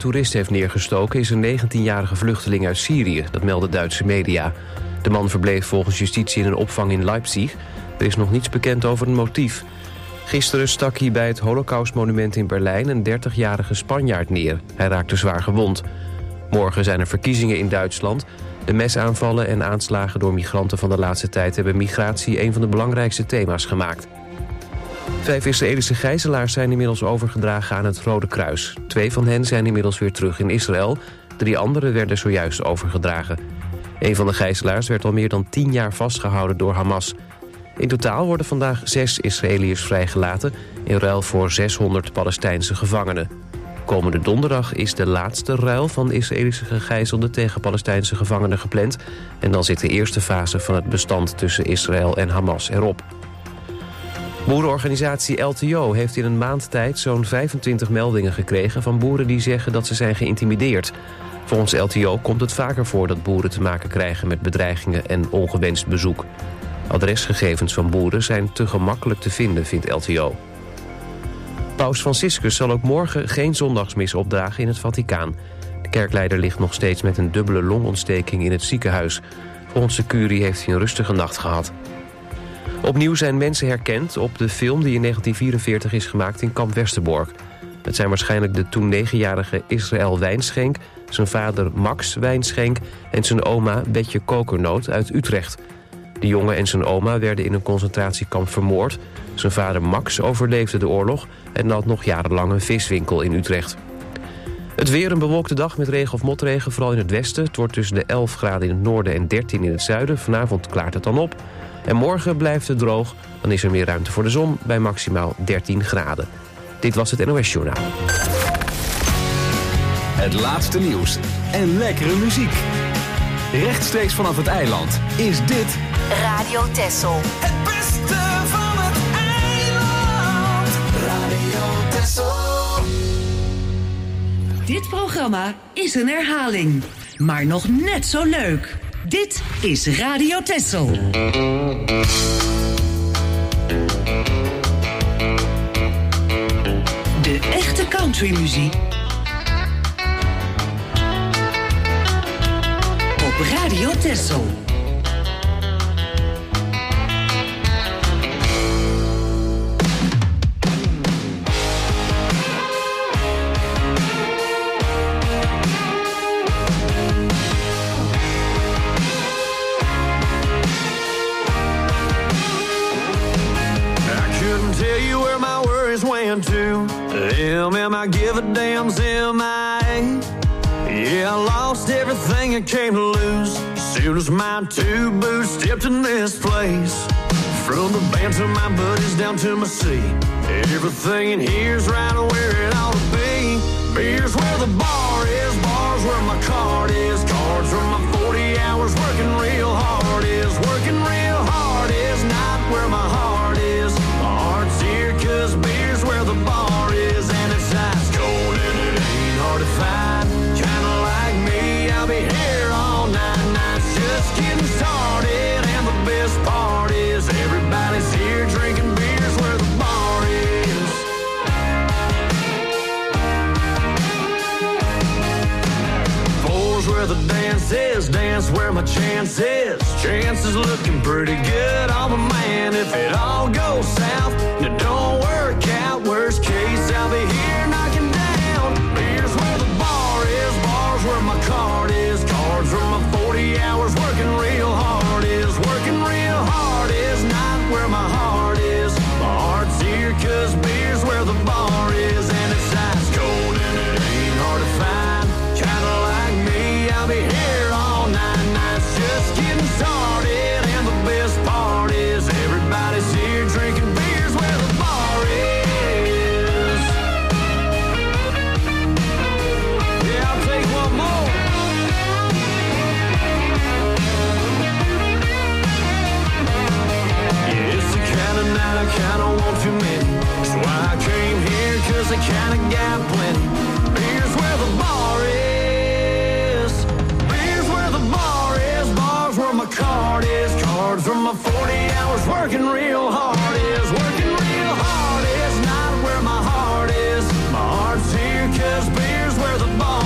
toerist heeft neergestoken is een 19-jarige vluchteling uit Syrië. Dat melden Duitse media. De man verbleef volgens justitie in een opvang in Leipzig. Er is nog niets bekend over een motief. Gisteren stak hij bij het Holocaustmonument in Berlijn een 30-jarige Spanjaard neer. Hij raakte zwaar gewond. Morgen zijn er verkiezingen in Duitsland. De mesaanvallen en aanslagen door migranten van de laatste tijd hebben migratie een van de belangrijkste thema's gemaakt. 5 Israëlische gijzelaars zijn inmiddels overgedragen aan het Rode Kruis. 2 van hen zijn inmiddels weer terug in Israël. 3 anderen werden zojuist overgedragen. Een van de gijzelaars werd al meer dan 10 jaar vastgehouden door Hamas. In totaal worden vandaag 6 Israëliërs vrijgelaten in ruil voor 600 Palestijnse gevangenen. Komende donderdag is de laatste ruil van Israëlische gegijzelden tegen Palestijnse gevangenen gepland. En dan zit de eerste fase van het bestand tussen Israël en Hamas erop. Boerenorganisatie LTO heeft in een maand tijd zo'n 25 meldingen gekregen van boeren die zeggen dat ze zijn geïntimideerd. Volgens LTO komt het vaker voor dat boeren te maken krijgen met bedreigingen en ongewenst bezoek. Adresgegevens van boeren zijn te gemakkelijk te vinden, vindt LTO. Paus Franciscus zal ook morgen geen zondagsmis opdragen in het Vaticaan. De kerkleider ligt nog steeds met een dubbele longontsteking in het ziekenhuis. Volgens de curie heeft hij een rustige nacht gehad. Opnieuw zijn mensen herkend op de film die in 1944 is gemaakt in Kamp Westerbork. Het zijn waarschijnlijk de toen 9-jarige Israël Wijnschenk, zijn vader Max Wijnschenk en zijn oma Betje Kokernoot uit Utrecht. De jongen en zijn oma werden in een concentratiekamp vermoord. Zijn vader Max overleefde de oorlog en had nog jarenlang een viswinkel in Utrecht. Het weer een bewolkte dag met regen of motregen, vooral in het westen. Het wordt tussen de 11 graden in het noorden en 13 in het zuiden. Vanavond klaart het dan op. En morgen blijft het droog. Dan is er meer ruimte voor de zon bij maximaal 13 graden. Dit was het NOS Journaal. Het laatste nieuws en lekkere muziek. Rechtstreeks vanaf het eiland is dit Radio Texel. Het beste van het eiland. Radio Texel. Dit programma is een herhaling, maar nog net zo leuk. Dit is Radio Texel. De echte countrymuziek op Radio Texel. To M.I. give a damn's M.I.A. Yeah, I lost everything I came to lose soon as my 2 boots stepped in this place. From the band to my buddies down to my seat, everything in here's right where it ought to be. Beer's where the bar is, bar's where my card is. Cards where my 40 hours working real hard is. Working real hard is not where my heart is. My heart's here 'cause beer's where the bar is. And it's ice cold and it ain't hard to find. Kinda like me, I'll be here all nights just getting started. And the best part is everybody's here drinking beers where the bar is. Four's where the dance is, dance where my chance is. Chance is looking pretty good on my man. If it all goes south and it don't work out, worst case I'll be here knocking down. Beer's where the bar is, bar's where my card is. Cards where my 40 hours working real hard is. Working real hard is not where my heart is. My heart's here 'cause beer's where the bar is. And it's ice cold and it ain't hard to find. Kinda like me, I'll be here all nights just getting started. And the best part is everybody's here drinking beers where the bar is. Yeah, I'll take one more. Yeah, it's the kind of night I kinda want too many. That's why I came here, 'cause I kinda got plenty. Beers where the bar is. Beers where the bar is. Bars where my card is. Cards where my 40 hours working real hard is. Working real hard is not where my heart is. My heart's here 'cause beer's where the bar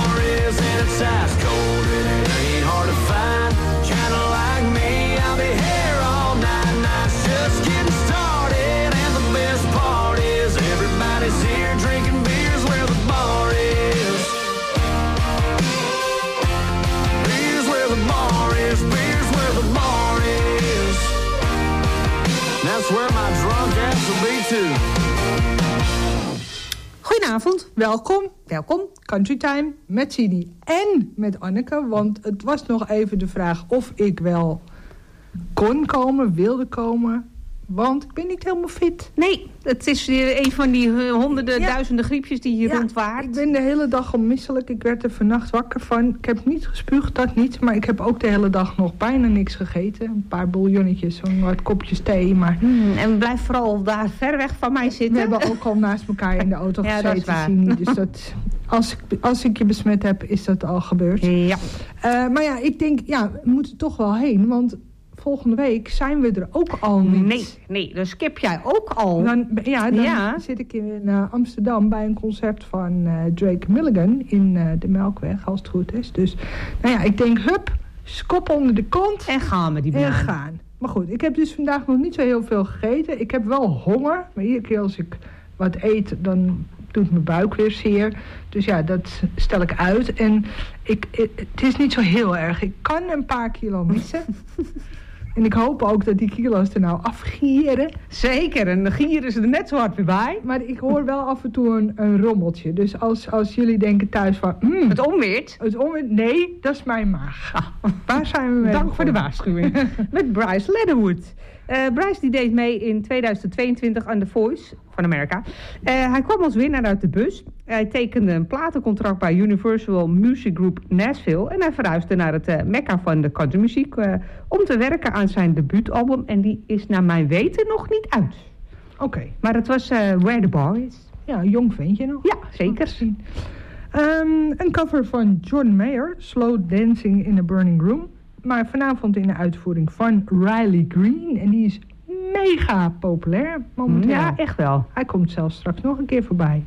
welkom, Country Time met Sidi en met Anneke. Want het was nog even de vraag of ik wel kon komen, wilde komen. Want ik ben niet helemaal fit. Nee, het is een van die duizenden griepjes die hier rondwaart. Ik ben de hele dag al misselijk. Ik werd er vannacht wakker van. Ik heb niet gespuugd, dat niet. Maar ik heb ook de hele dag nog bijna niks gegeten. Een paar bouillonnetjes, zo'n wat kopjes thee. Maar... En blijf vooral daar ver weg van mij zitten. We hebben ook al naast elkaar in de auto gezeten. Dus dat, als ik je besmet heb, is dat al gebeurd. Ja. Maar ja, ik denk, we moeten toch wel heen. Want... volgende week zijn we er ook al niet. Nee, dan skip jij ook al. Dan zit ik in Amsterdam bij een concert van Drake Milligan in de Melkweg, als het goed is. Dus, ik denk, skop onder de kont. En gaan we die bananen. En gaan. Maar goed, ik heb dus vandaag nog niet zo heel veel gegeten. Ik heb wel honger, maar iedere keer als ik wat eet, dan doet mijn buik weer zeer. Dus dat stel ik uit. En het is niet zo heel erg. Ik kan een paar kilo missen. En ik hoop ook dat die kilo's er nou afgieren. Zeker, en de gieren ze er net zo hard weer bij. Maar ik hoor wel af en toe een rommeltje. Dus als jullie denken thuis van... Het onweert? Nee, dat is mijn maag. Waar zijn we mee? Dank voor de waarschuwing. Met Bryce Leatherwood. Bryce die deed mee in 2022 aan The Voice van Amerika. Hij kwam als winnaar uit de bus. Hij tekende een platencontract bij Universal Music Group Nashville. En hij verhuisde naar het mekka van de countrymuziek om te werken aan zijn debuutalbum. En die is naar mijn weten nog niet uit. Oké. Maar het was Where the Bar Is. Ja, een jong ventje nog. Ja, zeker. Een cover van John Mayer, Slow Dancing in a Burning Room. Maar vanavond in de uitvoering van Riley Green. En die is mega populair momenteel. Ja, echt wel. Hij komt zelfs straks nog een keer voorbij.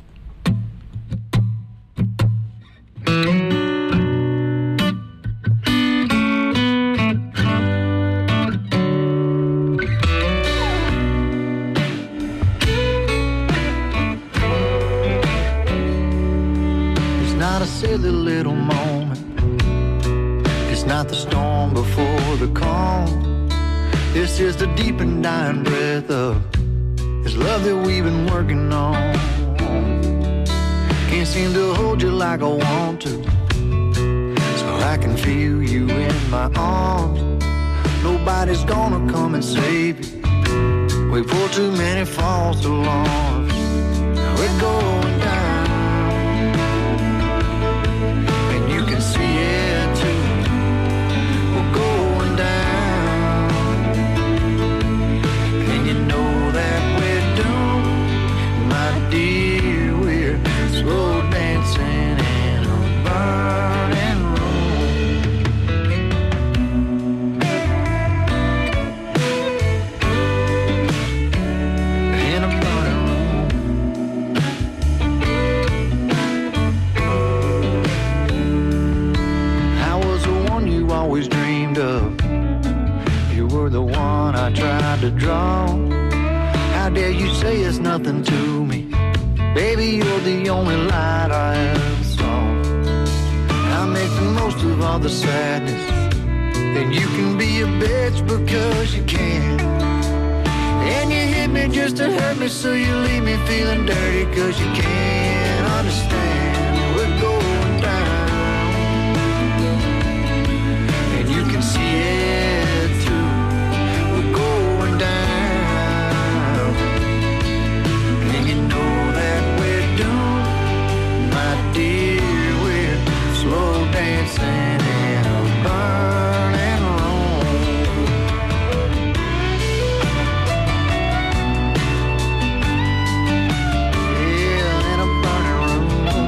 It's not a silly little moment. It's not the storm before the calm. This is the deep and dying breath of this love that we've been working on. Can't seem to hold you like I want to, so I can feel you in my arms. Nobody's gonna come and save you. We pull too many false alarms. Now we're going down, and you can see it too. We're going down, and you know that we're doomed, my dear. We're slow dancing in a burning room. In a burning room. I was the one you always dreamed of. You were the one I tried to draw. How dare you say it's nothing to me? Baby, you're the only light I ever saw. I make the most of all the sadness, and you can be a bitch because you can. And you hit me just to hurt me, so you leave me feeling dirty because you can't understand. We're going down, and you can see it too. We're going down, and you know that we're doomed, my dear. We're slow dancing in a burning room. Yeah, in a burning room.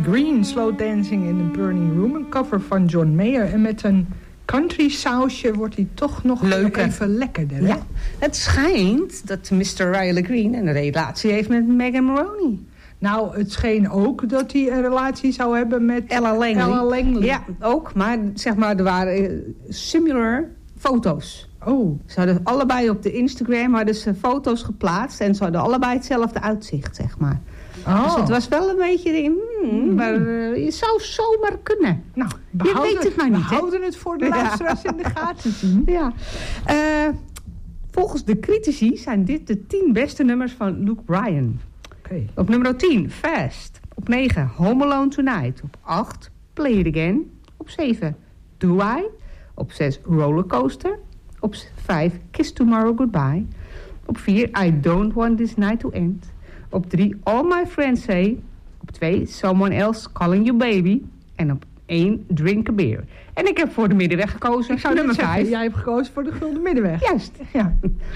Green, Slow Dancing in the Burning Room. Een cover van John Mayer. En met een country sausje wordt hij toch nog even lekkerder. Hè? Ja. Het schijnt dat Mr. Riley Green een relatie heeft met Megan Maroney. Nou, het scheen ook dat hij een relatie zou hebben met Ella Langley. Ja, ook. Maar zeg maar, er waren similar foto's. Oh. Ze hadden allebei op de Instagram hadden ze foto's geplaatst. En ze hadden allebei hetzelfde uitzicht, zeg maar. Oh. Dus het was wel een beetje... maar je zou zomaar kunnen. Nou, je weet het maar niet, we houden het voor de luisteraars in de gaten zien. Ja. Volgens de critici zijn dit de 10 beste nummers van Luke Bryan. Okay. Op nummer 10, Fast. Op 9, Home Alone Tonight. Op 8, Play It Again. Op 7, Do I. Op 6, Rollercoaster. Op 5, Kiss Tomorrow Goodbye. Op 4, I Don't Want This Night to End. Op 3, All My Friends Say. Op 2, Someone Else Calling You Baby. En op 1, Drink a Beer. En ik heb voor de middenweg gekozen. Ik zou nummer zeggen, 5. jij hebt gekozen voor de Gulden Middenweg. Juist. Ja.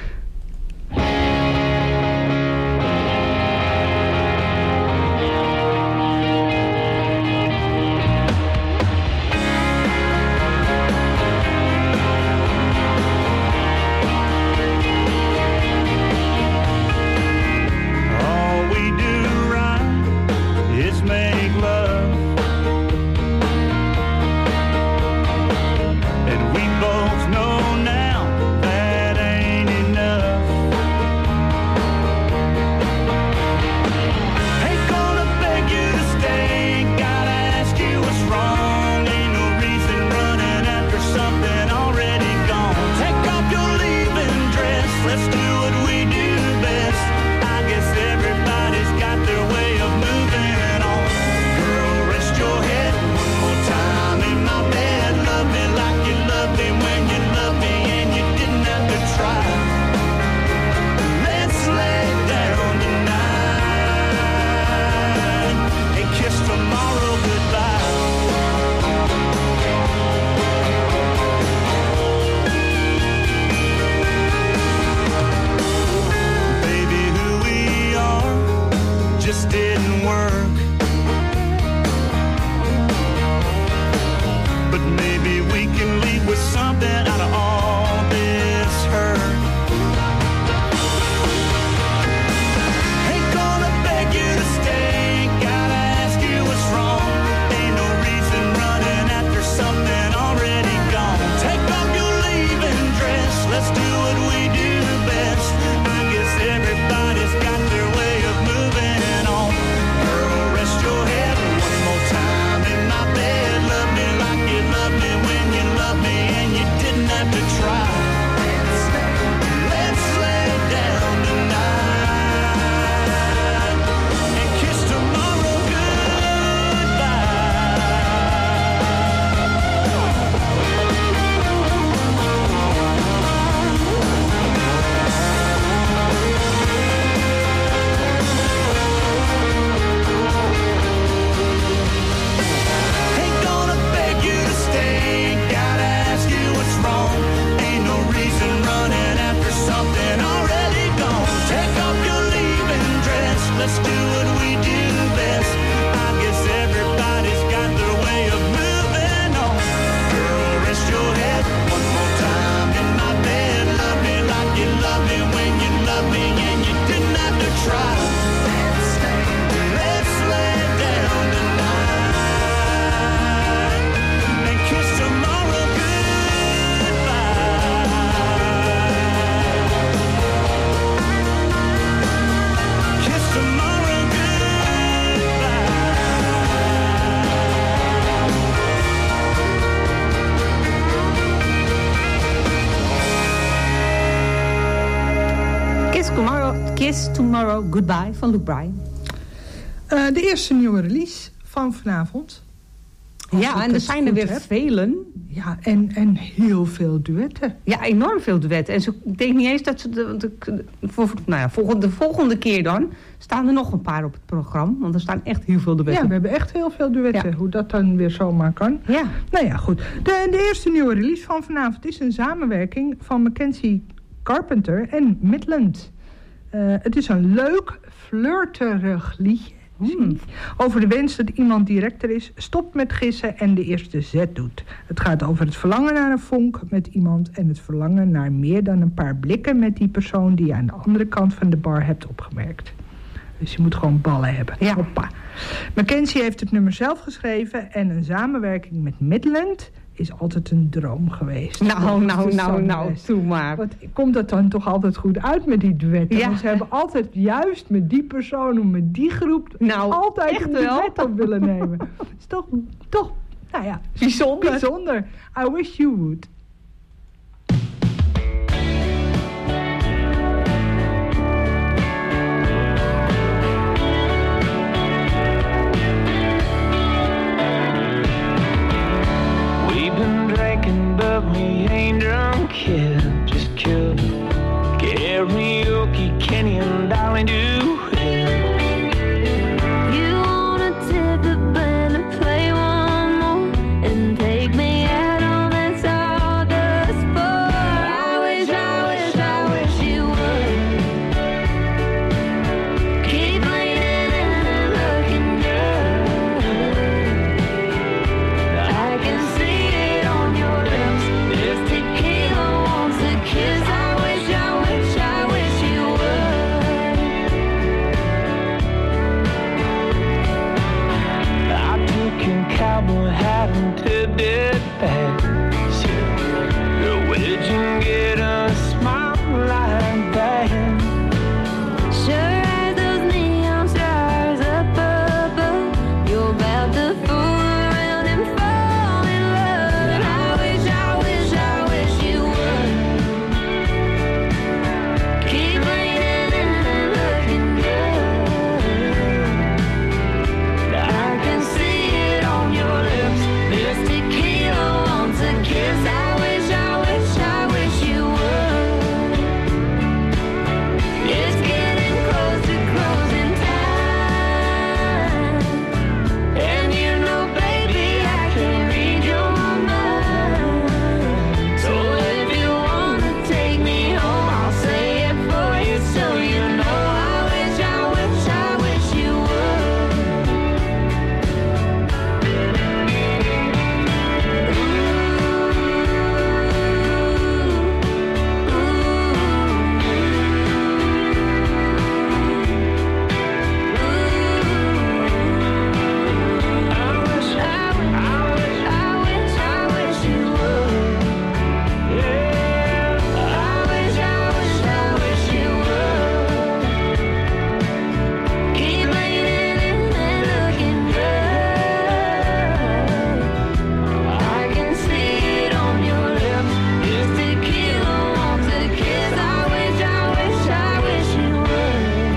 Kiss Tomorrow Goodbye van Luke Bryan. De eerste nieuwe release van vanavond. Ja, en er zijn er weer velen. Ja, en heel veel duetten. Ja, enorm veel duetten. En ik denk niet eens dat ze de volgende keer dan staan er nog een paar op het programma. Want er staan echt heel veel duetten. Ja, we hebben echt heel veel duetten. Ja. Hoe dat dan weer zomaar kan. Ja. Nou ja, goed. De eerste nieuwe release van vanavond is een samenwerking van Mackenzie Carpenter en Midland. Het is een leuk, flirterig liedje. Over de wens dat iemand directer is, stopt met gissen en de eerste zet doet. Het gaat over het verlangen naar een vonk met iemand en het verlangen naar meer dan een paar blikken met die persoon die je aan de andere kant van de bar hebt opgemerkt. Dus je moet gewoon ballen hebben. Ja. Hoppa. Mackenzie heeft het nummer zelf geschreven en een samenwerking met Midland is altijd een droom geweest. Nou, doe maar. Wat komt dat dan toch altijd goed uit met die duetten? Ja. Want ze hebben altijd juist met die persoon of met die groep altijd echt een wel. duet op willen nemen. Het is toch, nou ja, bijzonder. I wish you would. But we ain't drunk yet, just killed karaoke, Kenny and Dolly do it. You wanna tip the band and play one more and take me out on that sawdust floor. I wish you would keep leaning and looking good. I can see it on your lips. This tequila wants a kiss. I wish you would. I took your cowboy hat and tipped it back. Girl, where'd you get a smile like that? Sure as those neon stars up above, you're about to fool around and fall in love. I wish you would keep leaning and looking good. I can see it on your lips. This tequila wants a kiss. I wish you would. It's getting close to closing time, and you know, baby, I can read your mind. So if you wanna take me home, I'll say it for you so you know. I wish you keep leaning and looking good. I can see it on your lips. This tequila wants a kiss. I wish you would.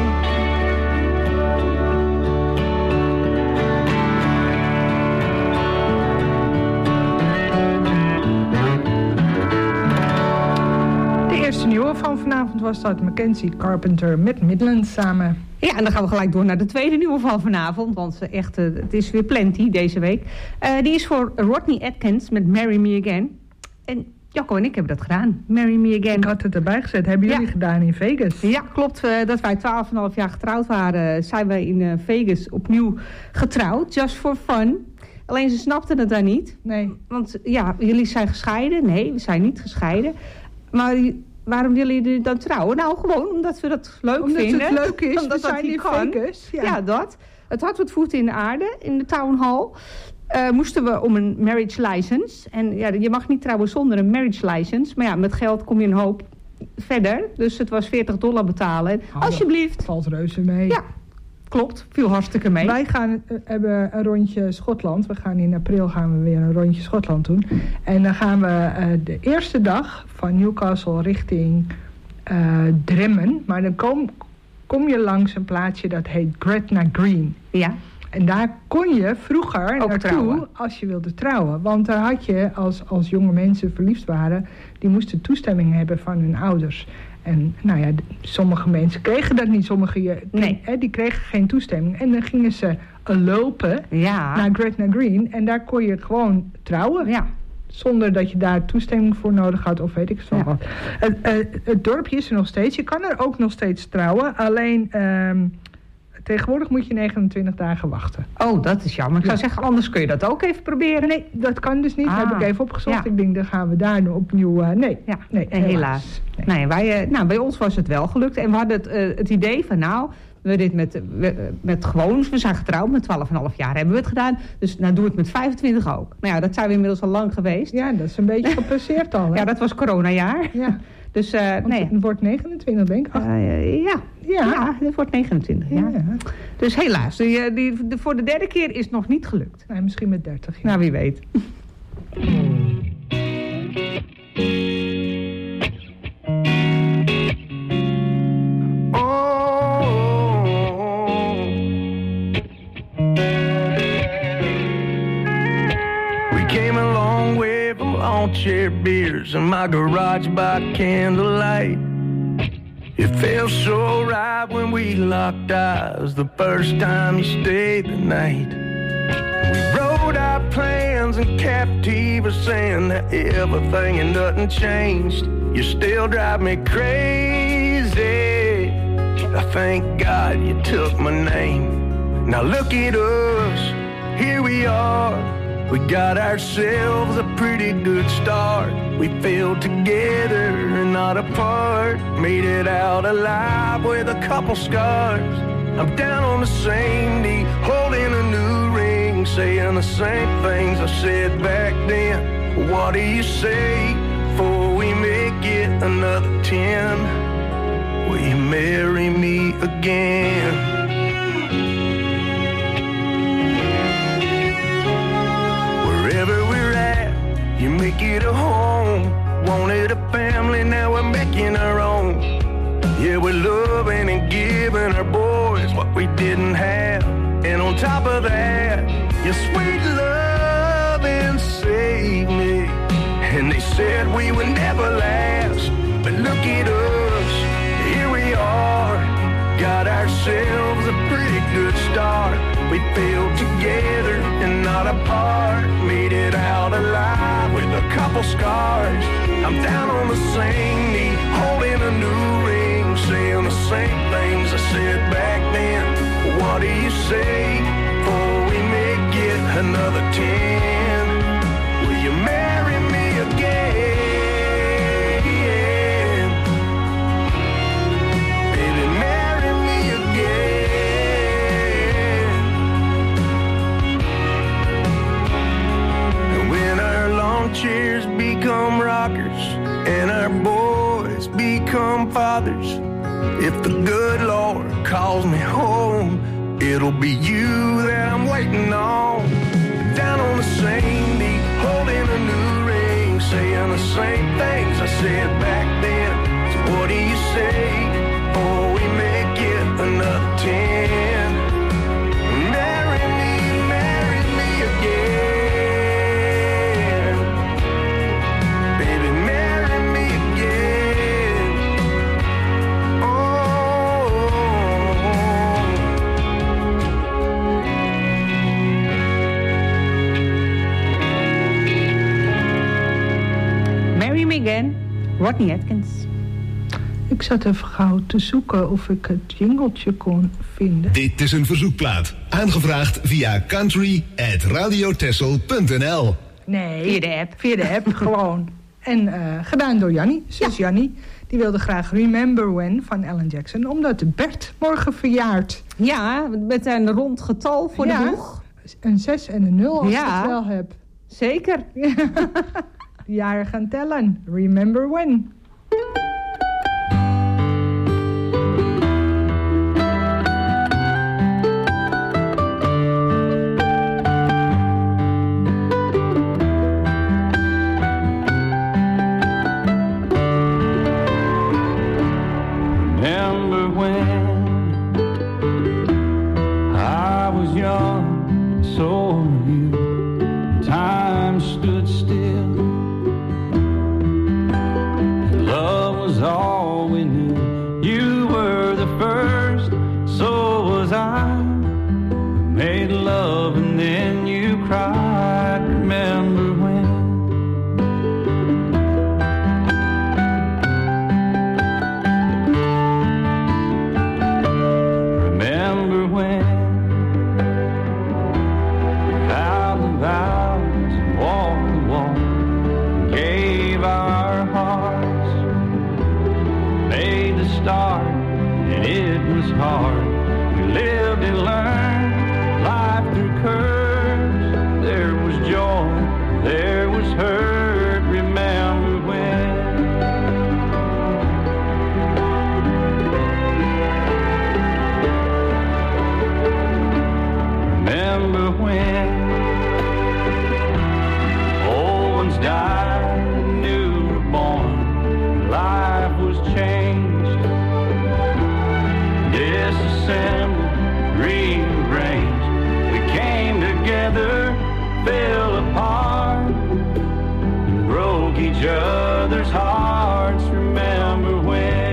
De eerste nieuwe van vanavond was dat Mackenzie Carpenter met Midland samen. Ja, en dan gaan we gelijk door naar de tweede nieuwe van vanavond. Want het is weer plenty deze week. Die is voor Rodney Atkins met Marry Me Again. En Jacco en ik hebben dat gedaan. Marry Me Again. Ik had het erbij gezet. Hebben jullie gedaan in Vegas? Ja, klopt. Dat wij 12,5 jaar getrouwd waren, zijn wij in Vegas opnieuw getrouwd. Just for fun. Alleen ze snapten het daar niet. Nee. Want ja, jullie zijn gescheiden. Nee, we zijn niet gescheiden. Maar waarom willen jullie dan trouwen? Nou, gewoon omdat we dat leuk vinden. Omdat het leuk is. Omdat we zijn in Vegas. Ja, dat. Het had wat voeten in de aarde in de town hall. Moesten we om een marriage license. En ja, je mag niet trouwen zonder een marriage license. Maar ja, met geld kom je een hoop verder. Dus het was $40 betalen. Alsjeblieft. Valt reuze mee. Ja, klopt. Viel hartstikke mee. Wij hebben een rondje Schotland. In april gaan we weer een rondje Schotland doen. En dan gaan we de eerste dag van Newcastle richting Drammen. Maar dan kom je langs een plaatsje dat heet Gretna Green. Ja. En daar kon je vroeger ook naartoe trouwen. Als je wilde trouwen. Want daar had je, als jonge mensen verliefd waren, die moesten toestemming hebben van hun ouders. En nou ja, sommige mensen kregen dat niet. Die kregen geen toestemming. En dan gingen ze lopen naar Gretna Green. En daar kon je gewoon trouwen. Ja. Zonder dat je daar toestemming voor nodig had of weet ik zo wat. Het dorpje is er nog steeds. Je kan er ook nog steeds trouwen. Alleen Tegenwoordig moet je 29 dagen wachten. Oh, dat is jammer. Ik zou zeggen, anders kun je dat ook even proberen. Nee, dat kan dus niet. Ah. Heb ik even opgezocht. Ja. Ik denk, dan gaan we daar nu opnieuw... nee, Ja, nee, helaas. Nee. Nee, bij ons was het wel gelukt. En we hadden het idee van, we dit met gewoon... We zijn getrouwd, met 12,5 jaar hebben we het gedaan. Dus doe het met 25 ook. Nou ja, dat zijn we inmiddels al lang geweest. Ja, dat is een beetje gepasseerd al. Hè? Ja, dat was coronajaar. Ja. Dus Want nee. het wordt 29, denk ik. Ja, het wordt 29. Ja. Ja. Dus helaas, voor de derde keer is het nog niet gelukt. Nee, misschien met 30 jaar. Nou, wie weet. Chair beers in my garage by candlelight. It felt so right when we locked eyes the first time you stayed the night. We wrote our plans and Captiva saying that everything and nothing changed. You still drive me crazy. I thank God you took my name. Now look at us, here we are. We got ourselves a pretty good start. We fell together and not apart. Made it out alive with a couple scars. I'm down on the same knee, holding a new ring, saying the same things I said back then. What do you say before we make it another 10? Will you marry me again? You make it a home, wanted a family, now we're making our own. Yeah, we're loving and giving our boys what we didn't have. And on top of that, your sweet loving saved me. And they said we would never last, but look at us, here we are. Got ourselves a pretty good start. We fell together and not apart. Made it out alive with a couple scars. I'm down on the same knee, holding a new ring, saying the same things I said back then. What do you say before we make it another 10? Will you marry me again? Baby, marry me again. And when our lawn chairs become rockers and our boys become fathers, if the good Lord calls me home, it'll be you that I'm waiting on. Down on the same knee, holding a new ring, saying the same things I said back then. So what do you say before we make it another 10? Marry me again. Baby, marry me again. Marry Me Again, Rodney Atkins. Ik zat even gauw te zoeken of ik het jingletje kon vinden. Dit is een verzoekplaat. Aangevraagd via country@radiotessel.nl. Nee. Via de app. Via de app, gewoon. En gedaan door Jannie, zus Jannie. Die wilde graag Remember When van Alan Jackson. Omdat Bert morgen verjaart. Ja, met een rond getal voor de boeg. Een 6 en een 0 als ik het wel heb. Zeker. De jaren gaan tellen. Remember When. Remember when I was young, so were you. Time stood still. Love was all we knew. You were the first, so was I. We made love and then you cried. Remember when? Remember when was hard. We lived and learned life through curves. There was joy, there was hurt. Remember when? Remember when old ones died, new were born, life was changed, disassembled, rearranged. We came together, fell apart, and broke each other's hearts. Remember when?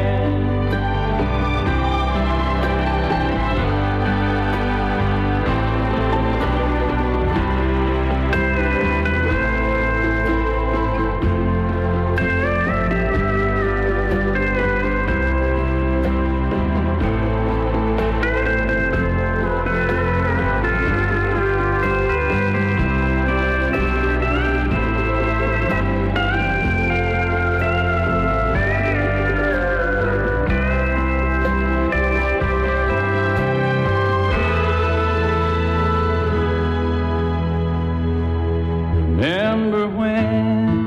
Remember when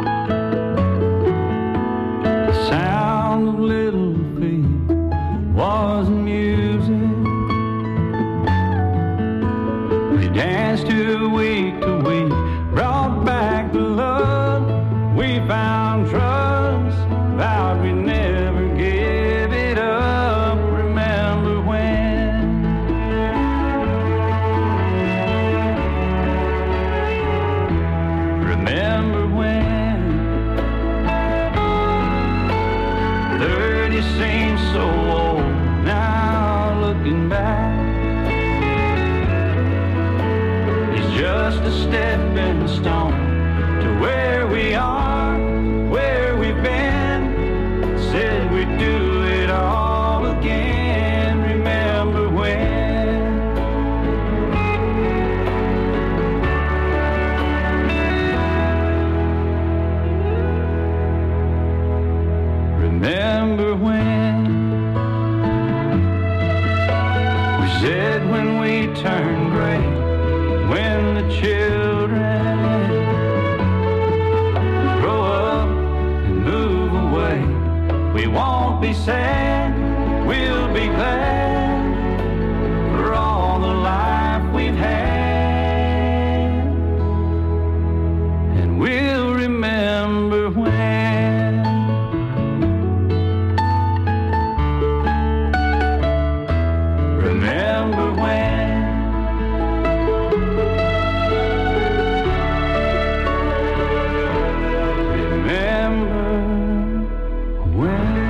the sound of little feet was music? We danced to week, brought back the love. We found trust, vowed we'd never give it up. Remember when? Remember when 30 seems so old now, looking back. It's just a stepping stone to where we are, where we've been. Said we'd do it all again. Remember when? Remember when we said when we turn gray, when the children grow up and move away, we won't be sad, we'll be glad for all the life we've had, and we'll remember when. Remember when? Remember when?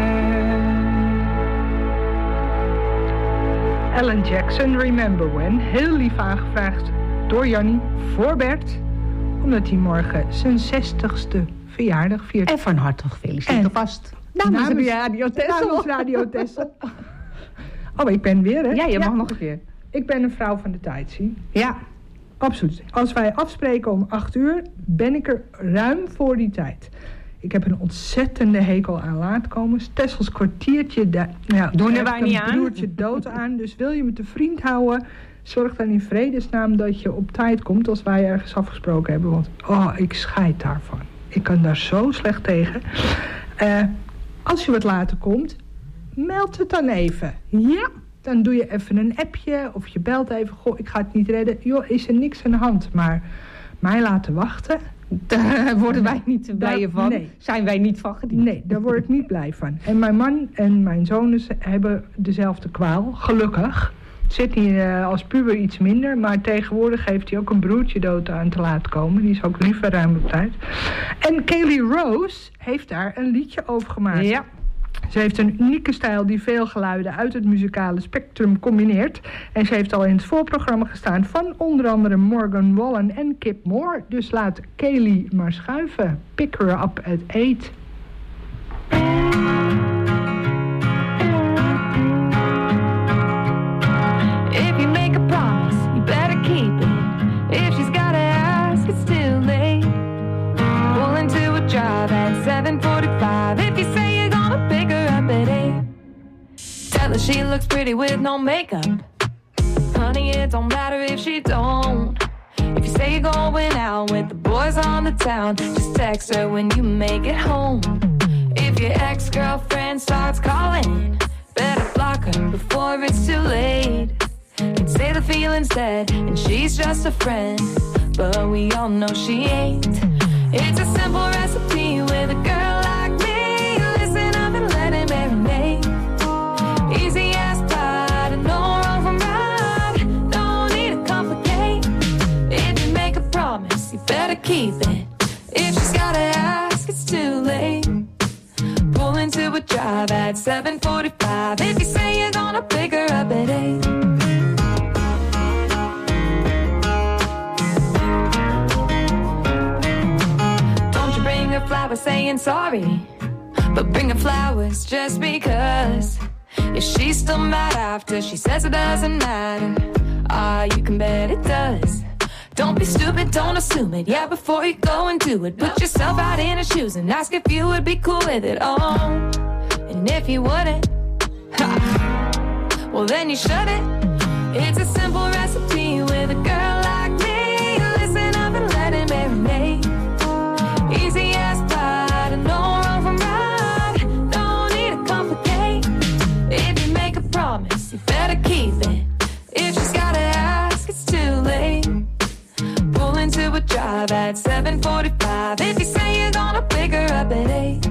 Alan Jackson, Remember When. Heel lief aangevraagd door Jannie voor Bert. Omdat hij morgen zijn 60ste verjaardag viert. En van harte gefeliciteerd alvast. Namens Radio Tessel. Namens Radio Tessel. Oh, ik ben weer, hè? Ja, je mag nog een keer. Ik ben een vrouw van de tijd, zie. Ja. Absoluut. Als wij afspreken om 8 uur, ben ik er ruim voor die tijd. Ik heb een ontzettende hekel aan laatkomers. Tessels kwartiertje, doen er wij niet aan. Een broertje dood aan. Dus wil je me te vriend houden, zorg dan in vredesnaam dat je op tijd komt als wij ergens afgesproken hebben. Want, ik scheid daarvan. Ik kan daar zo slecht tegen. Als je wat later komt, meld het dan even. Ja. Dan doe je even een appje of je belt even. Goh, ik ga het niet redden. Joh, is er niks aan de hand. Maar mij laten wachten, daar worden wij niet blij van. Nee. Zijn wij niet van gediend. Nee, daar word ik niet blij van. En mijn man en mijn zonen hebben dezelfde kwaal. Gelukkig. Zit hij als puber iets minder. Maar tegenwoordig heeft hij ook een broertje dood aan te laten komen. Die is ook liever ruim op tijd. En Kaylee Rose heeft daar een liedje over gemaakt. Ja. Ze heeft een unieke stijl die veel geluiden uit het muzikale spectrum combineert. En ze heeft al in het voorprogramma gestaan van onder andere Morgan Wallen en Kip Moore. Dus laat Kaylee maar schuiven. Pick her up at 8. If you make a promise, you better keep it. If she's gotta ask, it's still late. Pull into a drive at 7:45. If you say you're gonna pick her up at 8, tell that she looks pretty with no makeup. Honey, it don't matter if she don't. If you say you're going out with the boys on the town, just text her when you make it home. If your ex-girlfriend starts calling, better block her before it's too late. And say the feeling's dead and she's just a friend, but we all know she ain't. It's a simple recipe with a girl like me. Listen up and let it marinate. Easy as pie to know wrong from right. No need to complicate. If you make a promise, you better keep it. If she's gotta ask, it's too late. Pull into a drive at 7:45. If you say you're gonna pick her up at 8. Don't you bring her flowers saying sorry, but bring her flowers just because. If she's still mad after she says it doesn't matter, you can bet it does. Don't be stupid, don't assume it. Yeah, before you go and do it, put yourself out in her shoes and ask if you would be cool with it. Oh, and if you wouldn't, well then you shouldn't. It's a simple recipe with a girl like me. Listen up and let it marinate. Easy as pie to know wrong from right. No need to complicate. If you make a promise, you better keep it. If she's gotta ask, it's too late. Pull into a drive at 7:45. If you say you're gonna pick her up at 8.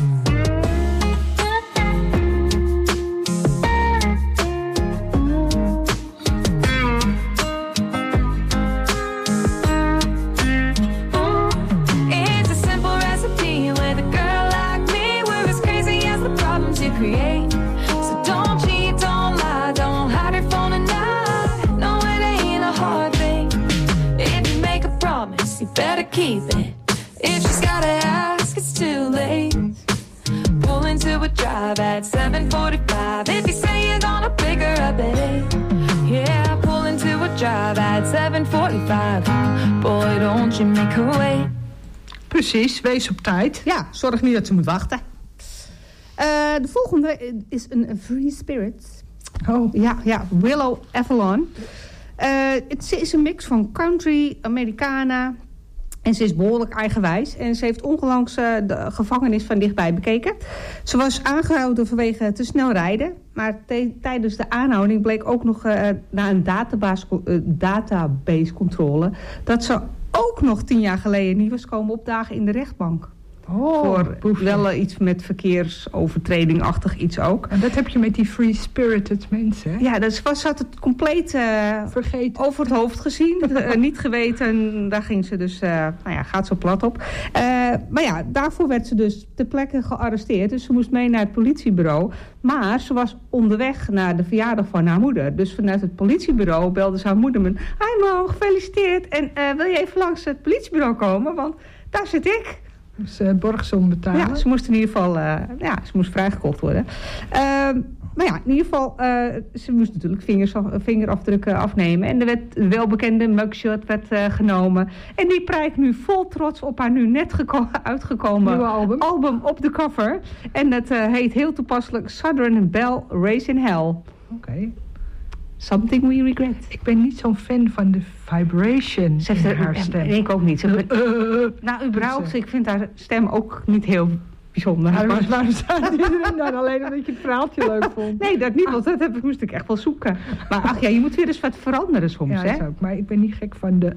It's a simple recipe with a girl like me. We're as crazy as the problems you create. So don't cheat, don't lie, don't hide your phone at night. No, it ain't a hard thing. If you make a promise, you better keep it. If she's gotta ask, it's too late. Pull into a drive at 7:45. If you say you're gonna pick her up at 8. Yeah, pull into a drive at 7:45. Boy, don't you make her wait. Precies, wees op tijd. Ja, zorg niet dat ze moet wachten. De volgende is een Free Spirit. Oh. Ja, Willow Avalon. Ze is een mix van country, Americana. En ze is behoorlijk eigenwijs. En ze heeft onlangs de gevangenis van dichtbij bekeken. Ze was aangehouden vanwege te snel rijden. Maar tijdens de aanhouding bleek ook nog na een databasecontrole... dat ze ook nog 10 jaar geleden niet was komen opdagen in de rechtbank. Voor wel iets met verkeersovertreding-achtig iets ook. En dat heb je met die free-spirited mensen, hè? Ja, dus ze had het compleet vergeten, over het hoofd gezien. Niet geweten. Daar ging ze dus, gaat zo plat op. Maar ja, daarvoor werd ze dus ter plekke gearresteerd. Dus ze moest mee naar het politiebureau. Maar ze was onderweg naar de verjaardag van haar moeder. Dus vanuit het politiebureau belde ze haar moeder me. Hi mam, gefeliciteerd. En wil je even langs het politiebureau komen? Want daar zit ik. Dus borgsom betalen. Ja, ze moest in ieder geval ze moest vrijgekocht worden. Maar ja, in ieder geval, ze moest natuurlijk vingerafdrukken afnemen. En er werd een welbekende mugshot genomen. En die prijkt nu vol trots op haar nu net uitgekomen nieuwe album op de cover. En dat heet heel toepasselijk Southern Belle Race in Hell. Oké. Something we regret. Ik ben niet zo'n fan van de vibration in haar stem. Ik ook niet. Nou, überhaupt, ik vind haar stem ook niet heel bijzonder. Waarom staat iedereen dan? Alleen omdat je het verhaaltje leuk vond? Nee, dat niet, want dat moest ik echt wel zoeken. Maar ach ja, je moet weer eens wat veranderen soms, ja, hè? Ja, maar ik ben niet gek van de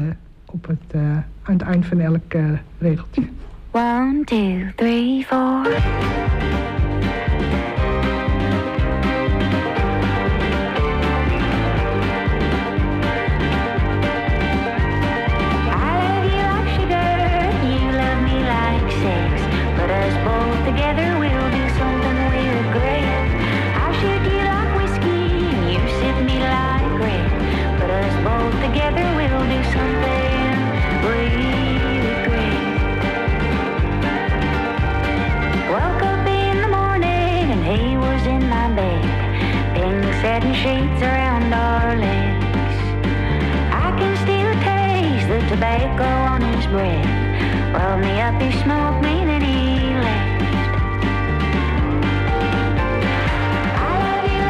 aan het eind van elk regeltje. 1, 2, 3, 4. Together we'll do something real great. I shoot you like whiskey, you sip me like grape. Put us both together we'll do something real great. Woke up in the morning and he was in my bed. Pink satin sheets around our legs. I can still taste the tobacco on his breath. Rolled me up, he smoked me, then he left. I love you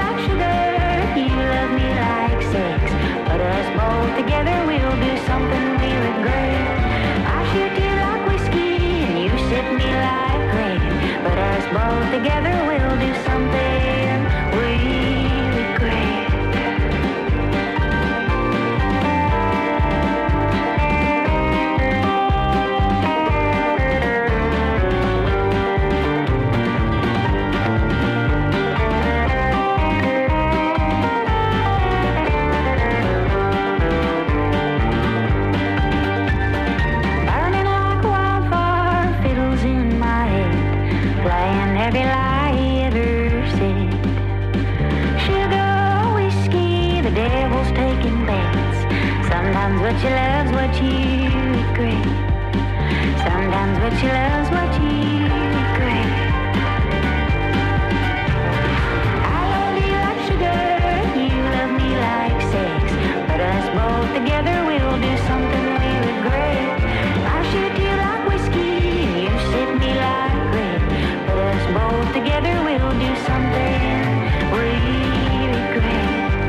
Sometimes what you love's what you regret. Sometimes what you love's what you regret. I love you like sugar, you love me like sex, but us both together we'll do something we regret. I shoot you like whiskey, you sip me like red, but us both together we'll do something we regret.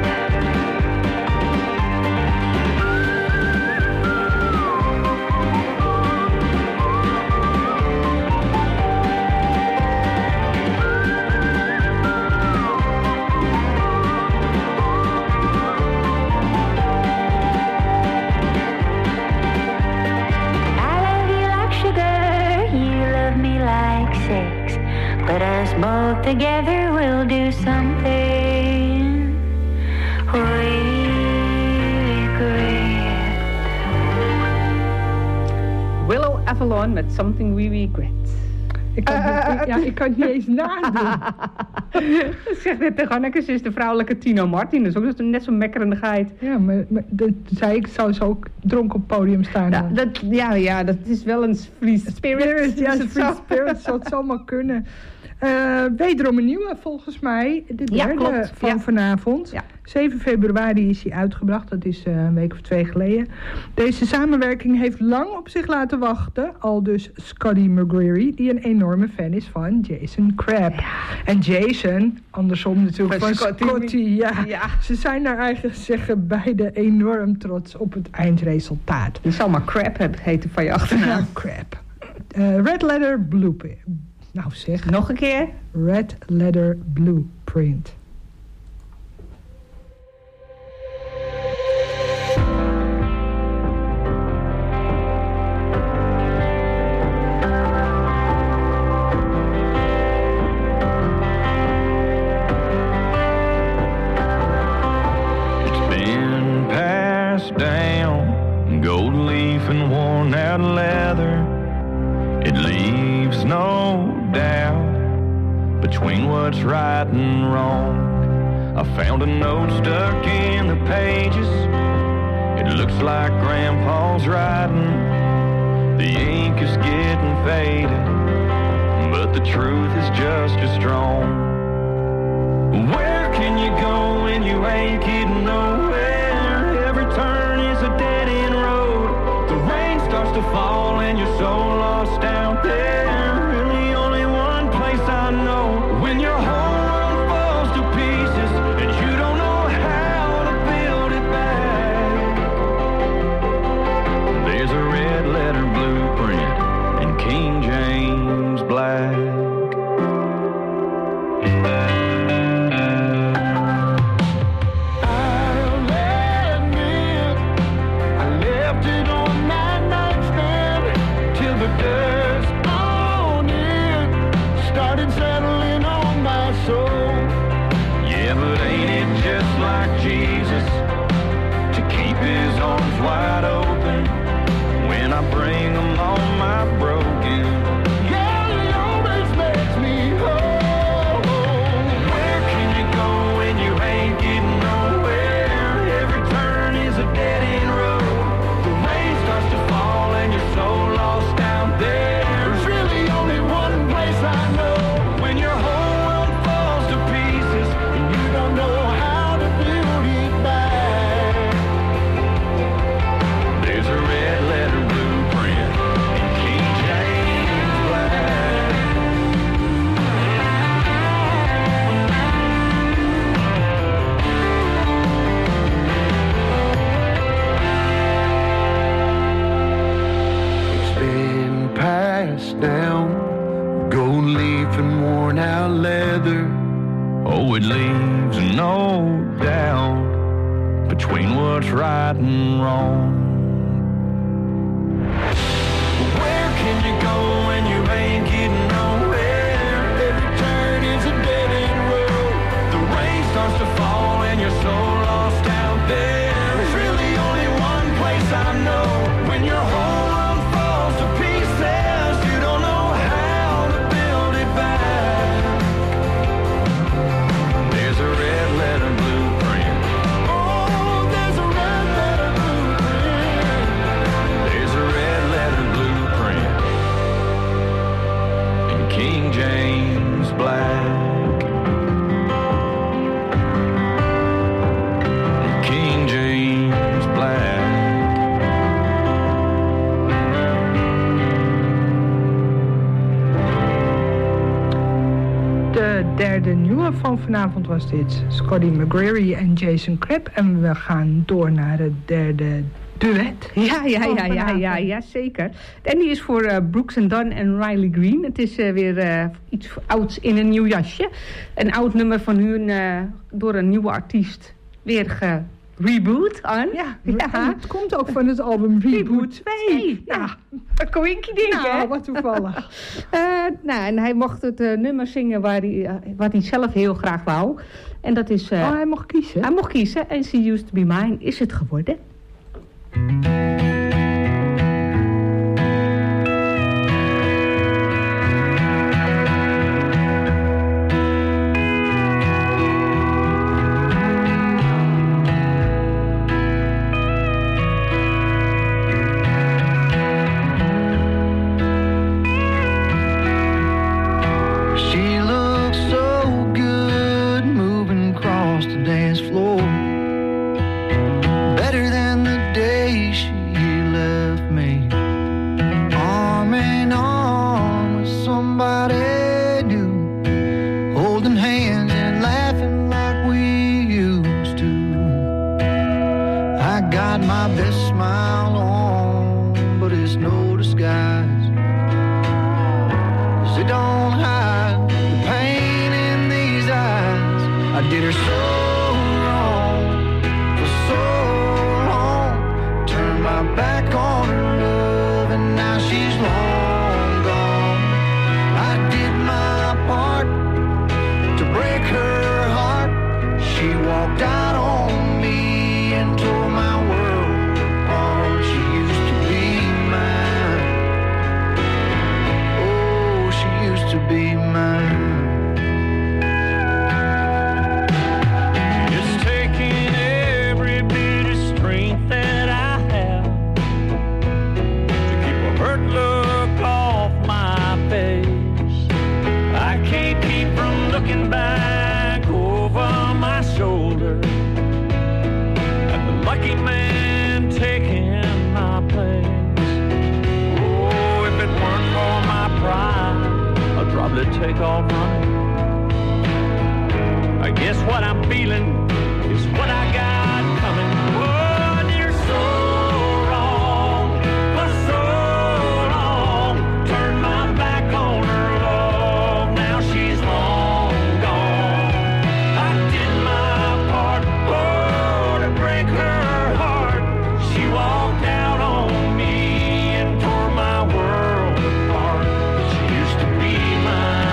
But us both together we'll do something we regret. Willow Avalon met Something We Regret. Ik kan het niet eens nadoen. Dat zegt net tegen Hanneke, ze is de vrouwelijke Tino Martin. Dat is ook net zo'n mekkerende geit. Ja, maar dat zei ik, zou ze ook dronken op het podium staan. Dat is wel een free spirit. Ja, een free spirit zou het zomaar kunnen. Wederom een nieuwe, volgens mij. De derde van vanavond. Ja. 7 februari is hij uitgebracht. Dat is een week of 2 geleden. Deze samenwerking heeft lang op zich laten wachten. Al dus Scotty McGreery, die een enorme fan is van Jason Crabb. Ja. En Jason, andersom natuurlijk, van Scotty. Ja. Ze zijn naar eigen zeggen beide enorm trots op het eindresultaat. Je zal maar Crabb heten van je achternaam. Ja, Crabb. Red Letter Blueprint. Nou zeg. Nog een keer. Red Letter Blueprint. It's been passed down, gold leaf and worn out leather. It leaves no doubt between what's right and wrong. I found a note stuck in the pages. It looks like Grandpa's writing. The ink is getting faded, but the truth is just as strong. Where can you go when you ain't getting nowhere? Every turn is a dead-end road. The rain starts to fall and you're so lost out there. Really only one place I know. When your whole world falls to pieces and you don't know how to build it back. There's a red letter blueprint in King James black. Wide open when I bring them on my broken. Yeah, it always makes me whole. Where can you go when you ain't getting nowhere? Every turn is a dead-end road. The rain starts to fall and you're so lost out there. There's really only one place I know. When your whole world falls to pieces and you don't know how to build it back. There's a red letter blueprint in King James black. It's been passed down, gold leaf and worn out leather. Oh, it leaves no doubt between what's right and wrong. Where can you go when you ain't getting nowhere? Every turn is a dead-end road. The rain starts to fall and you're so lost out there. There's really only one place I know. When your whole world falls to pieces, you don't know how to build it back. There's a red letter blueprint. Oh, there's a red letter blueprint. van vanavond was dit. Scotty McGreary en Jason Crabb. En we gaan door naar het derde duet. Ja, zeker. En die is voor Brooks and Dunn en Riley Green. Het is weer iets ouds in een nieuw jasje. Een oud nummer van hun door een nieuwe artiest weer gereboot aan. Ja, het komt ook van het album Reboot 2. Ja, een coincidence, hè? Nou, wat toevallig. En hij mocht het nummer zingen wat hij zelf heel graag wou. En dat is... hij mocht kiezen? Hij mocht kiezen. En She Used To Be Mine is het geworden. Take off running. I guess what I'm feeling is what I got coming. Oh, you're so wrong for so long. Turned my back on her love. Now she's long gone. I did my part, oh, to break her heart. She walked out on me and tore my world apart. She used to be mine.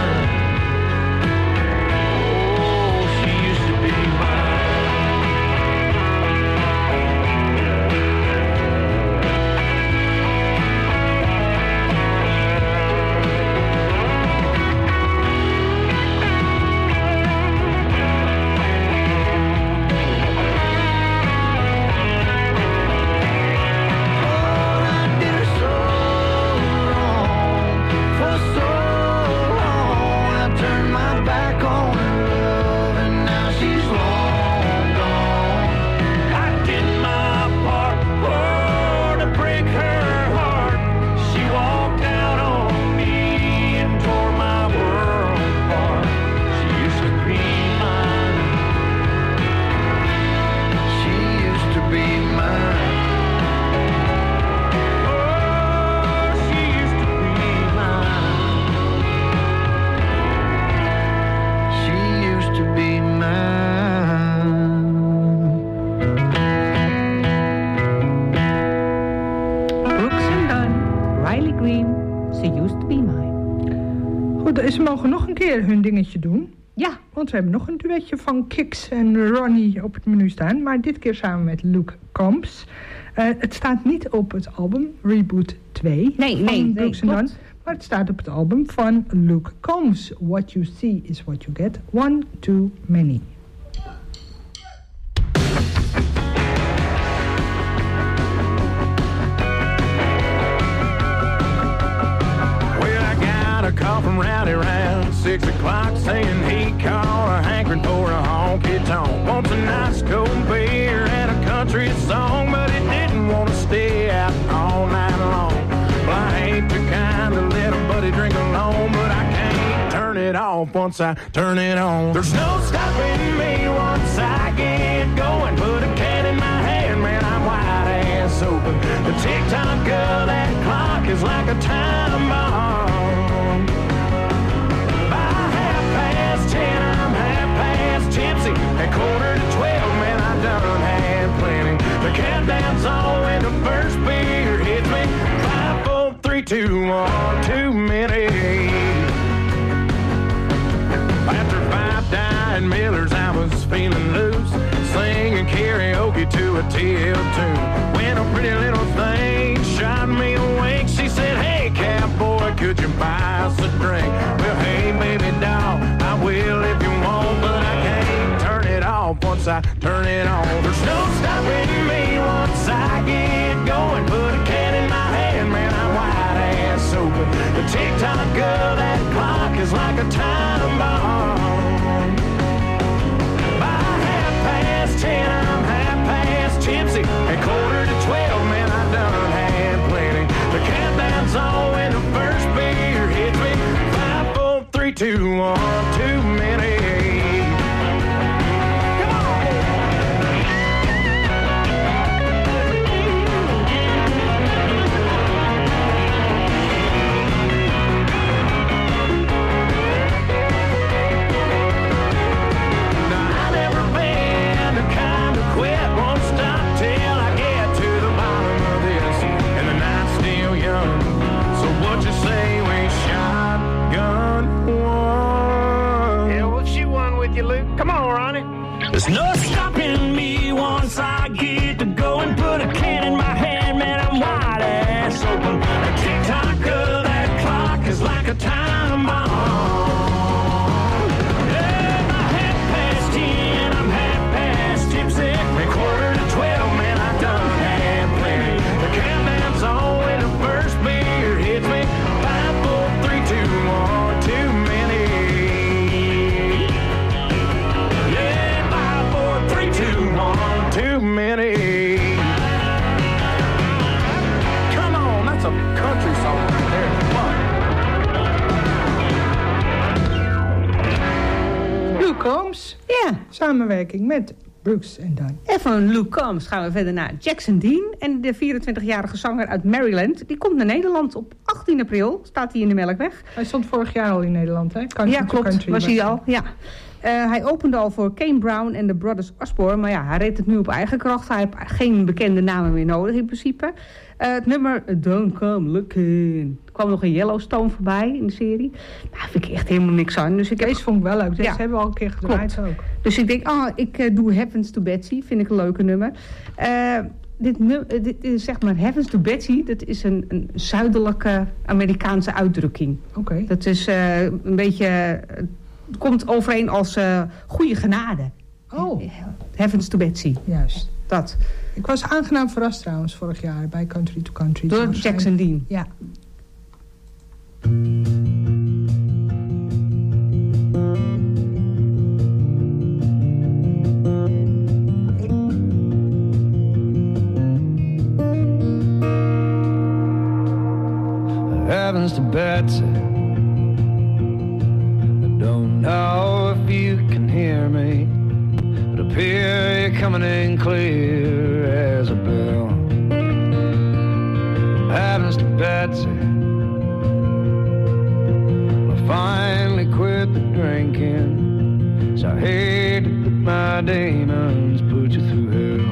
Ze mogen nog een keer hun dingetje doen. Ja. Want we hebben nog een duetje van Kix en Ronnie op het menu staan. Maar dit keer samen met Luke Combs. Het staat niet op het album Reboot 2 van Brooks and Dunn. Maar het staat op het album van Luke Combs. What you see is what you get. One too many. A call from Rowdy around 6 o'clock saying he caught a hankering for a honky tonk. Wants a nice cold beer and a country song, but he didn't want to stay out all night long. Well, I ain't the kind to let a buddy drink alone, but I can't turn it off off once I turn it on. There's no stopping me once I get going. Put a can in my hand, man, I'm wide ass open. The tick-tock of that clock is like a time bomb. By 10:30, I'm half past tipsy. At 11:45, man, I done had plenty. The countdown's on when the first beer hits me. 5, 4, 3, 2, 1, too many. After 5 dying Millers, I was feeling loose, singing karaoke to a TL tune. When a pretty little thing shot me awake, she said, "Hey, cowboy, could you buy us a drink?" Well, hey, baby doll, I will if you want, but I can't turn it off once I turn it on. There's no stopping me once I get going. Put a can in my hand, man, I'm wide ass open. The tick-tock of that clock is like a time bomb. By 10:30, I'm half past tipsy. At 11:45, man, I done had plenty. The countdown's on when the first beer hits me. 5, 4, 3, 2, 1, too many. Come on, Ronnie. There's no stopping me once I get to go and put a can in my hand, man, I'm wide ass open. The tick-tock of that clock is like a time bomb. Yeah, by 10:30, I'm half past tipsy. At 11:45, man, I done had plenty. The countdown's on when the first beer hits me. 5, 4, 3, 2, 1, too many. Too many. Come on, that's a country song right there. Luke Combs. Ja. Samenwerking met Brooks en Dunn. En van Luke Combs gaan we verder naar Jackson Dean. En de 24-jarige zanger uit Maryland. Die komt naar Nederland op 18 april. Staat hij in de Melkweg. Hij stond vorig jaar al in Nederland, hè? Ja, klopt. Was hij al, ja. Hij opende al voor Kane Brown en de Brothers Osborne. Maar ja, hij reed het nu op eigen kracht. Hij heeft geen bekende namen meer nodig in principe. Het nummer Don't Come Looking. Er kwam nog een Yellowstone voorbij in de serie. Daar vind ik echt helemaal niks aan. Dus Deze vond ik wel leuk. Deze hebben we al een keer gedraaid ook. Dus ik denk, ik doe Heavens to Betsy. Vind ik een leuke nummer. Dit is zeg maar Heavens to Betsy. Dat is een zuidelijke Amerikaanse uitdrukking. Oké. Dat is een beetje... Het komt overeen als goede genade. Oh. Heavens to Betsy. Juist. Dat. Ik was aangenaam verrast trouwens vorig jaar bij Country to Country. Door Jackson Dean. Ja. Heavens to Betsy. Don't know if you can hear me, but up here you're coming in clear as a bell. Happens to Betsy. I finally quit the drinking, so I hate to put my demons, put you through hell.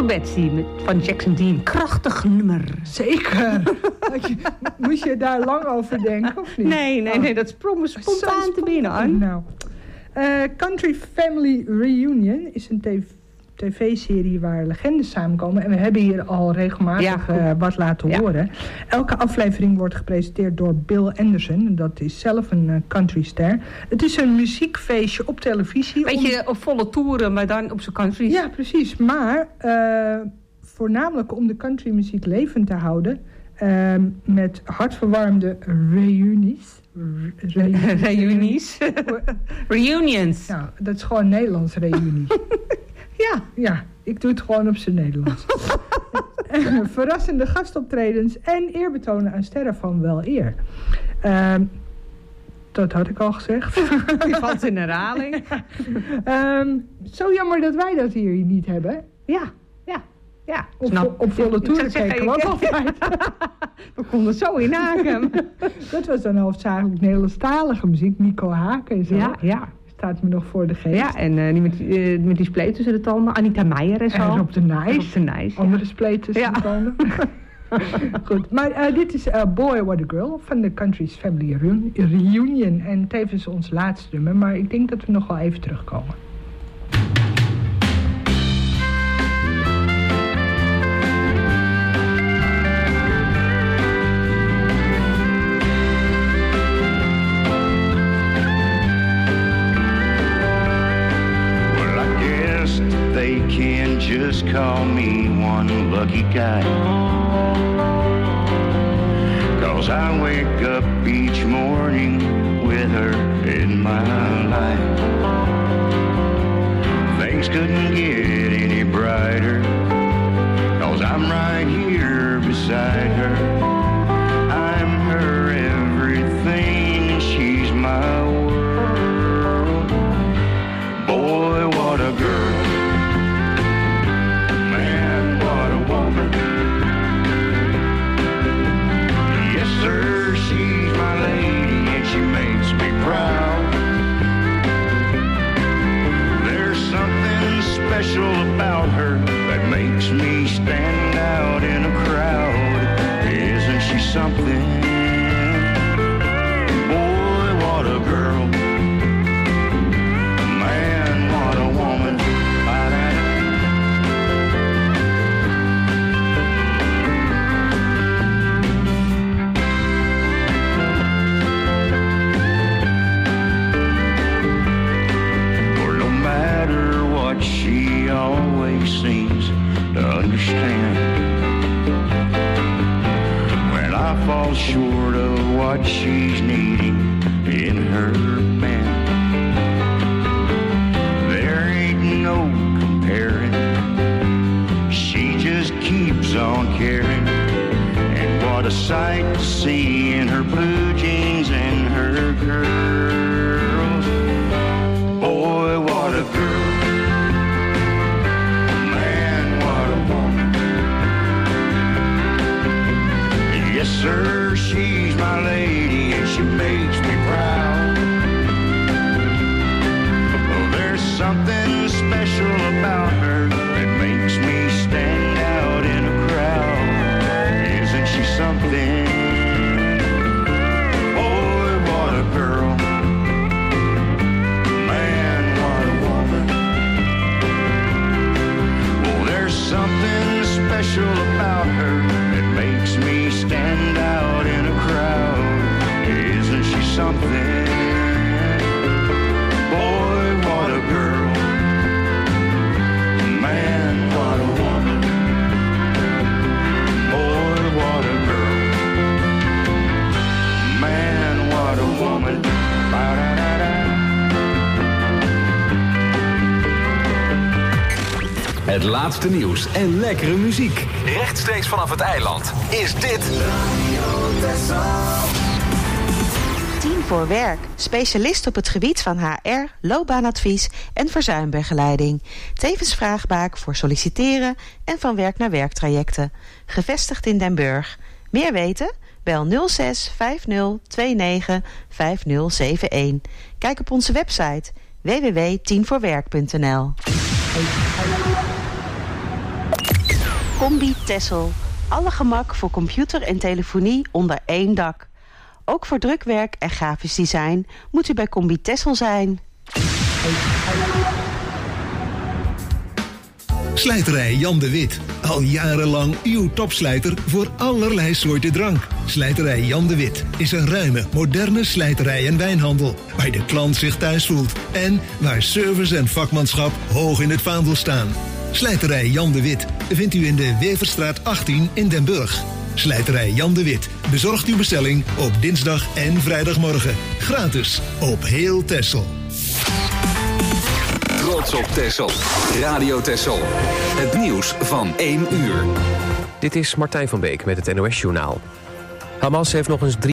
Betsy van Jackson Dean. Krachtig nummer. Zeker. Moest je daar lang over denken, of niet? Nee, dat sprong me spontaan te binnen aan. Nou. Country Family Reunion is een tv-serie waar legendes samenkomen. En we hebben hier al regelmatig wat laten horen. Elke aflevering wordt gepresenteerd door Bill Anderson. Dat is zelf een countryster. Het is een muziekfeestje op televisie. Beetje op volle toeren, maar dan op zijn country. Ja, precies. Maar voornamelijk om de countrymuziek levend te houden. Met hartverwarmende reunies. Reunions. Nou, dat is gewoon Nederlands reunie. Ja, ik doe het gewoon op zijn Nederlands. Verrassende gastoptredens en eerbetonen aan sterren van wel eer. Dat had ik al gezegd. Die valt in herhaling. Zo jammer dat wij dat hier niet hebben. Ja. Op volle toeren kijken we ook altijd. We konden zo in haken. Dat was dan hoofdzakelijk Nederlandstalige muziek. Nico Haken en zo. Ja. Staat me nog voor de geest. Ja, en met die spleet tussen de tanden. Anita Meijer en zo. En Rob de Nijs. Andere spleet tussen de tanden. Goed, maar dit is Boy What a Girl van de Country's Family Reunion. En tevens ons laatste nummer. Maar ik denk dat we nog wel even terugkomen. They can just call me one lucky guy, 'cause I wake up each morning with her in my life. Things couldn't get any brighter, 'cause I'm right here beside her. I'm her everything, she's my world. Boy, what a girl. She's my lady and she makes me proud. There's something special about her that makes me stand out in a crowd. Isn't she something? Boy, what a girl. Man, what a woman. She always seems to understand when I fall short of what she's needing in her man. There ain't no comparing, she just keeps on caring. And what a sight to see in her blue jeans and her curls. Boy, what a girl. Yes, sir, she's my lady and she makes me proud. Oh, there's something special about her that makes me stand out in a crowd. Isn't she something? Boy, what a girl. Man, what a woman. Oh, there's something special about her that makes me stand out in a crowd. Isn't she something? Boy, what a girl. Man, what a woman. Boy, what a girl. Man, what a woman. Ba-da-da-da. Het laatste nieuws en lekkere muziek. Rechtstreeks vanaf het eiland is dit... Team voor Werk. Specialist op het gebied van HR, loopbaanadvies en verzuimbegeleiding. Tevens vraagbaak voor solliciteren en van werk naar werktrajecten. Gevestigd in Den Burg. Meer weten? Bel 06 50 29 5071. Kijk op onze website www.teamvoorwerk.nl. Combi Texel. Alle gemak voor computer en telefonie onder één dak. Ook voor drukwerk en grafisch design moet u bij Combi Texel zijn. Slijterij Jan de Wit. Al jarenlang uw topslijter voor allerlei soorten drank. Slijterij Jan de Wit is een ruime, moderne slijterij en wijnhandel. Waar de klant zich thuis voelt. En waar service en vakmanschap hoog in het vaandel staan. Slijterij Jan de Wit vindt u in de Weverstraat 18 in Den Burg. Slijterij Jan de Wit bezorgt uw bestelling op dinsdag en vrijdagmorgen. Gratis op heel Texel. Trots op Texel. Radio Texel. Het nieuws van 1 uur. Dit is Martijn van Beek met het NOS-journaal. Hamas heeft nog eens